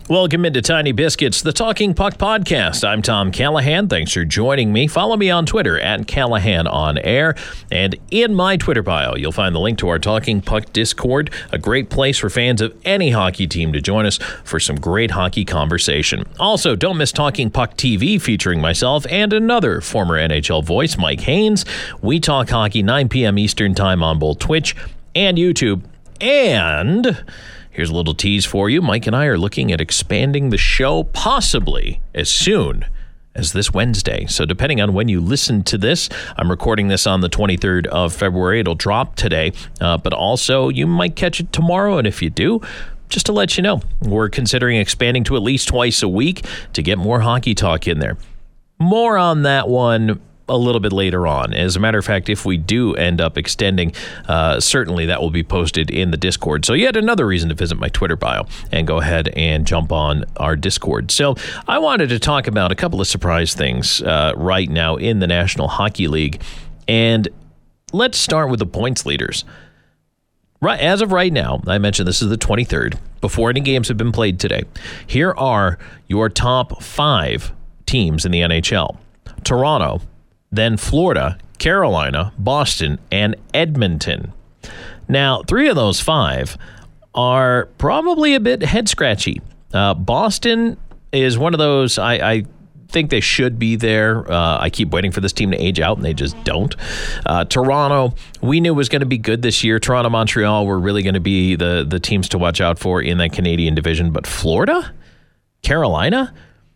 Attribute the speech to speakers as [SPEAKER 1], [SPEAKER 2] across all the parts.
[SPEAKER 1] Welcome into Tiny Biscuits, the Talking Puck podcast. I'm Tom Callahan. Thanks for joining me. Follow me on Twitter at Callahan on Air. And in my Twitter bio, you'll find the link to our Talking Puck Discord, a great place for fans of any hockey team to join us for some great hockey conversation. Also, don't miss Talking Puck TV featuring myself and another former NHL voice, Mike Haynes. We talk hockey 9 p.m. Eastern Time on both Twitch and YouTube. And here's a little tease for you. Mike and I are looking at expanding the show possibly as soon as this Wednesday. So depending on when you listen to this, I'm recording this on the 23rd of February. It'll drop today, but also you might catch it tomorrow. And if you do, just to let you know, we're considering expanding to at least twice a week to get more hockey talk in there. More on that one a little bit later on. As a matter of fact, if we do end up extending, certainly that will be posted in the Discord. So yet another reason to visit my Twitter bio and go ahead and jump on our Discord. So I wanted to talk about a couple of surprise things right now in the National Hockey League. And let's start with the points leaders. Right, as of right now, I mentioned this is the 23rd, before any games have been played today. Here are your top 5 teams in the NHL. Toronto, then Florida, Carolina, Boston, and Edmonton. Now, 3 of those 5 are probably a bit head-scratchy. Boston is one of those, I think they should be there. I keep waiting for this team to age out, and they just don't. Toronto, we knew was going to be good this year. Toronto, Montreal were really going to be the teams to watch out for in that Canadian division. But Florida, Carolina,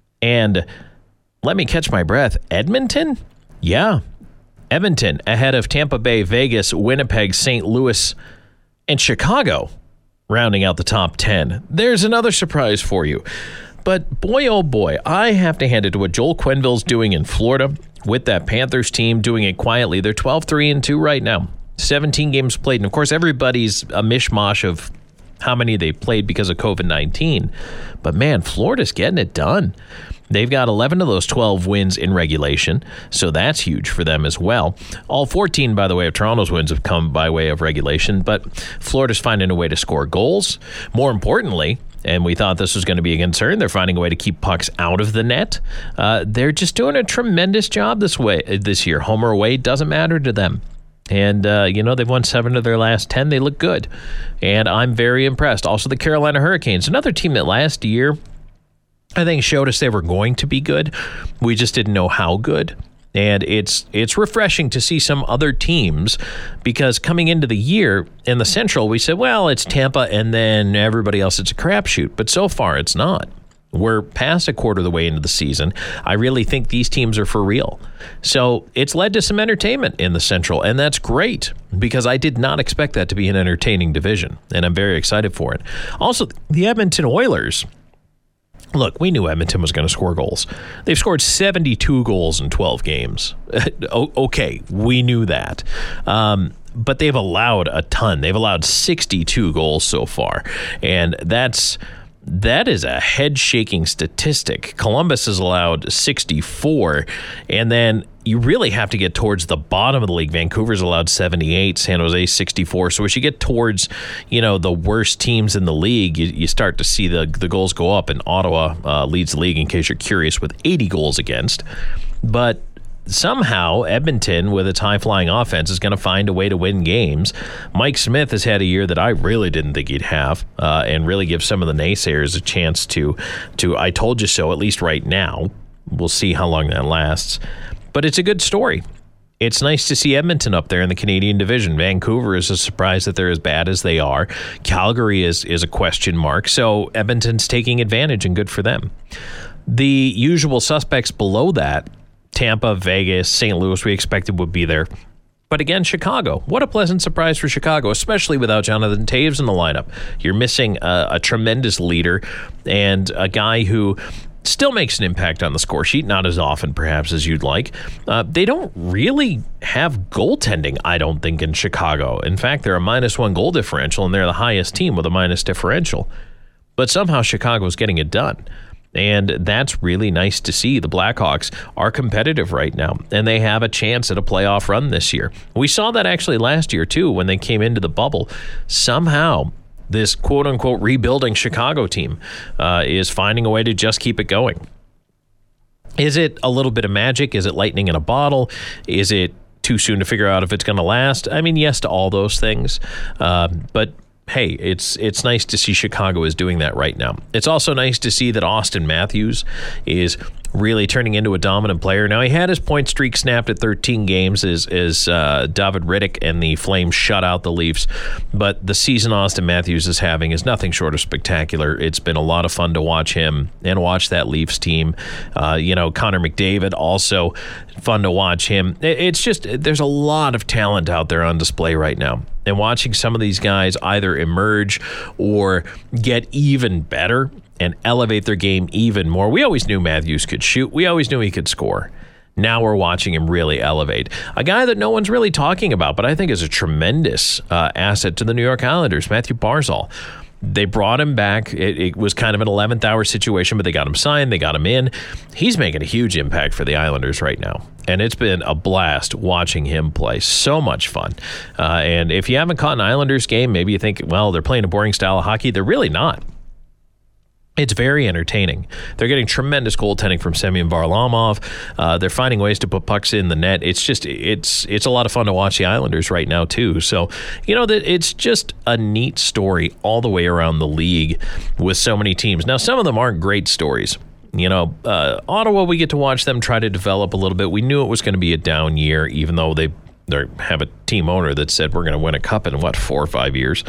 [SPEAKER 1] and let me catch my breath, Edmonton? Yeah, Edmonton ahead of Tampa Bay, Vegas, Winnipeg, St. Louis, and Chicago, rounding out the top 10. There's another surprise for you. But boy, oh boy, I have to hand it to what Joel Quenneville's doing in Florida with that Panthers team, doing it quietly. They're 12-3-2 right now, 17 games played. And of course, everybody's a mishmash of how many they played because of COVID-19. But man, Florida's getting it done. They've got 11 of those 12 wins in regulation, so that's huge for them as well. All 14, by the way, of Toronto's wins have come by way of regulation, but Florida's finding a way to score goals. More importantly, and we thought this was going to be a concern, they're finding a way to keep pucks out of the net. They're just doing a tremendous job this year. Home or away doesn't matter to them. And, they've won 7 of their last 10. They look good. And I'm very impressed. Also, the Carolina Hurricanes, another team that last year I think showed us they were going to be good. We just didn't know how good. And it's refreshing to see some other teams, because coming into the year in the Central, we said, well, it's Tampa and then everybody else, it's a crapshoot. But so far, it's not. We're past a quarter of the way into the season. I really think these teams are for real. So it's led to some entertainment in the Central, and that's great, because I did not expect that to be an entertaining division, and I'm very excited for it. Also, the Edmonton Oilers. Look, we knew Edmonton was going to score goals. They've scored 72 goals in 12 games. Okay, we knew that. But they've allowed a ton. They've allowed 62 goals so far. And that is a head-shaking statistic. Columbus has allowed 64, and then you really have to get towards the bottom of the league. Vancouver's allowed 78, San Jose 64. So as you get towards, the worst teams in the league, you start to see the goals go up, and Ottawa leads the league, in case you're curious, with 80 goals against. But somehow Edmonton, with its high-flying offense, is going to find a way to win games. Mike Smith has had a year that I really didn't think he'd have, and really give some of the naysayers a chance to I told you so, at least right now. We'll see how long that lasts. But it's a good story. It's nice to see Edmonton up there in the Canadian division. Vancouver is a surprise that they're as bad as they are. Calgary is a question mark. So Edmonton's taking advantage, and good for them. The usual suspects below that, Tampa, Vegas, St. Louis, we expected would be there. But again, Chicago. What a pleasant surprise for Chicago, especially without Jonathan Toews in the lineup. You're missing a tremendous leader and a guy who still makes an impact on the score sheet, not as often perhaps as you'd like. They don't really have goaltending, I don't think, in Chicago. In fact, they're a -1 goal differential, and they're the highest team with a minus differential. But somehow Chicago's getting it done. And that's really nice to see. The Blackhawks are competitive right now, and they have a chance at a playoff run this year. We saw that actually last year, too, when they came into the bubble. Somehow this quote-unquote rebuilding Chicago team is finding a way to just keep it going. Is it a little bit of magic? Is it lightning in a bottle? Is it too soon to figure out if it's going to last? I mean, yes to all those things. But hey, it's nice to see Chicago is doing that right now. It's also nice to see that Auston Matthews is really turning into a dominant player. Now, he had his point streak snapped at 13 games as David Rittich and the Flames shut out the Leafs. But the season Auston Matthews is having is nothing short of spectacular. It's been a lot of fun to watch him and watch that Leafs team. Connor McDavid, also fun to watch him. It's just, there's a lot of talent out there on display right now. And watching some of these guys either emerge or get even better and elevate their game even more. We always knew Matthews could shoot. We always knew he could score. Now we're watching him really elevate. A guy that no one's really talking about, but I think is a tremendous asset to the New York Islanders, Matthew Barzal. They brought him back. It was kind of an 11th hour situation, but they got him signed. They got him in. He's making a huge impact for the Islanders right now. And it's been a blast watching him play. So much fun. And if you haven't caught an Islanders game, maybe you think, well, they're playing a boring style of hockey. They're really not. It's very entertaining. They're getting tremendous goaltending from Semyon Varlamov. They're finding ways to put pucks in the net. It's just, it's a lot of fun to watch the Islanders right now, too. So, that it's just a neat story all the way around the league with so many teams. Now, some of them aren't great stories. Ottawa, we get to watch them try to develop a little bit. We knew it was going to be a down year, even though they have a team owner that said we're going to win a cup in, 4 or 5 years.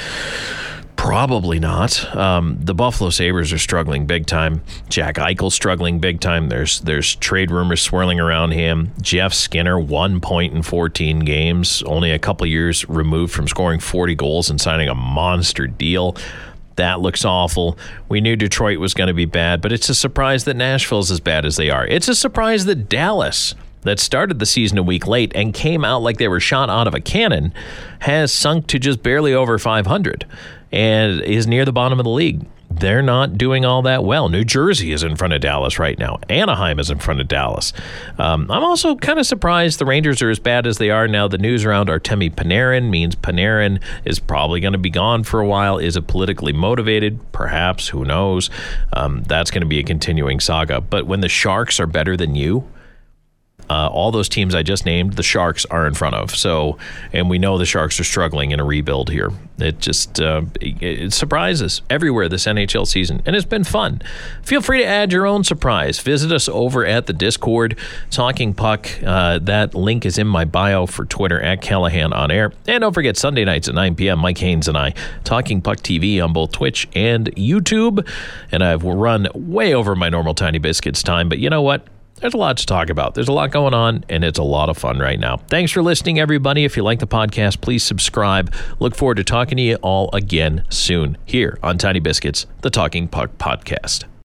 [SPEAKER 1] Probably not. The Buffalo Sabres are struggling big time. Jack Eichel's struggling big time. There's trade rumors swirling around him. Jeff Skinner, 1 point in 14 games, only a couple years removed from scoring 40 goals and signing a monster deal. That looks awful. We knew Detroit was going to be bad, but it's a surprise that Nashville's as bad as they are. It's a surprise that Dallas, that started the season a week late and came out like they were shot out of a cannon, has sunk to just barely over 500 and is near the bottom of the league. They're not doing all that well. New Jersey is in front of Dallas right now. Anaheim is in front of Dallas. I'm also kind of surprised the Rangers are as bad as they are now. The news around Artemi Panarin means Panarin is probably going to be gone for a while. Is it politically motivated? Perhaps. Who knows? That's going to be a continuing saga. But when the Sharks are better than you, all those teams I just named, the Sharks are in front of. So, and we know the Sharks are struggling in a rebuild here. It just it surprises everywhere this NHL season, and it's been fun. Feel free to add your own surprise. Visit us over at the Discord, Talking Puck. That link is in my bio for Twitter at Callahan on Air. And don't forget, Sunday nights at 9 p.m., Mike Haynes and I, Talking Puck TV on both Twitch and YouTube. And I've run way over my normal Tiny Biscuits time, but you know what? There's a lot to talk about. There's a lot going on, and it's a lot of fun right now. Thanks for listening, everybody. If you like the podcast, please subscribe. Look forward to talking to you all again soon here on Tiny Biscuits, the Talking Puck Podcast.